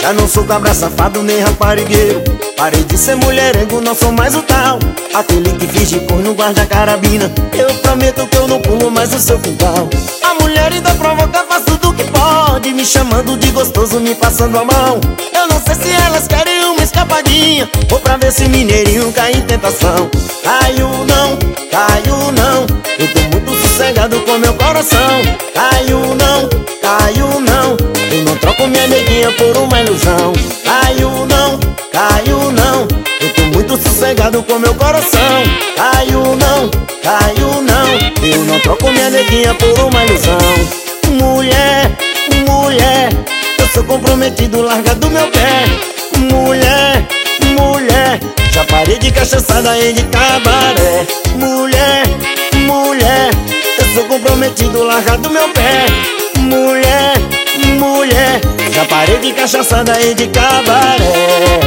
Já não sou cabra safado nem raparigueiro. Parei de ser mulherengo, não sou mais o tal, aquele que finge corno, guarda a carabina. Eu prometo que eu não pulo mais o seu quintal. A mulher ainda provoca, faz tudo que pode, me chamando de gostoso, me passando a mão. Eu não sei se elas querem uma escapadinha, ou pra ver se mineirinho cai em tentação. Caiu não, eu tô muito sossegado com meu coração. Caiu não, eu não troco minha neguinha por uma ilusão. Caiu não, eu tô muito sossegado com meu coração. Caiu não, eu não troco minha neguinha por uma ilusão. Mulher, eu sou comprometido, larga do meu pé. Mulher, já parei de cachaçada e de cabaré. Mulher, eu sou comprometido, larga do meu pé. Mulher, já parei de cachaçada e de cabaré.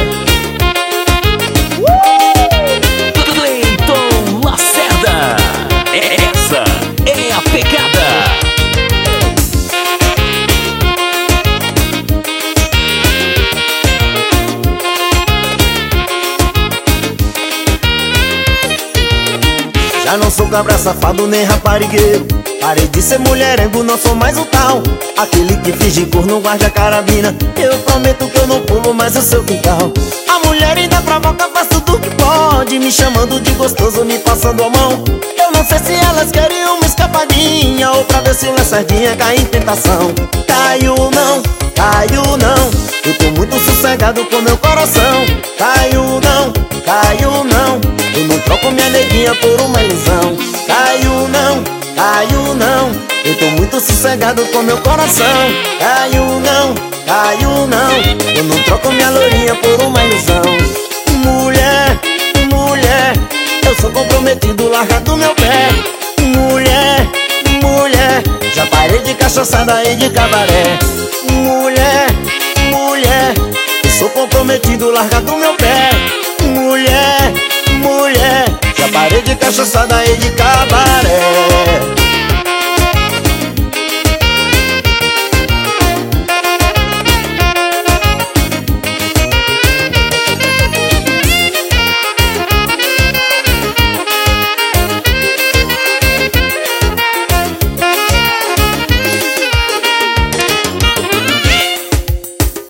Cleiton Lacerda, essa é a pegada. Já não sou cabra safado nem raparigueiro. Parei de ser mulherengo, não sou mais o tal, aquele que finge corno, guarda a carabina. Eu prometo que eu não pulo mais o seu quintal. A mulher ainda provoca, faz tudo que pode, me chamando de gostoso, me passando a mão. Eu não sei se elas querem uma escapadinha, ou pra ver se uma sardinha cai em tentação. Caiu não, eu tô muito sossegado com meu coração. Caiu não, eu não troco minha neguinha por uma ilusão. Caiu não, eu tô muito sossegado com meu coração. Caiu não, eu não troco minha lourinha por uma ilusão. Mulher, eu sou comprometido, larga do meu pé. Mulher, já parei de cachaçada e de cabaré. Mulher, eu sou comprometido, larga do meu pé. Mulher, já parei de cachaçada e de cabaré.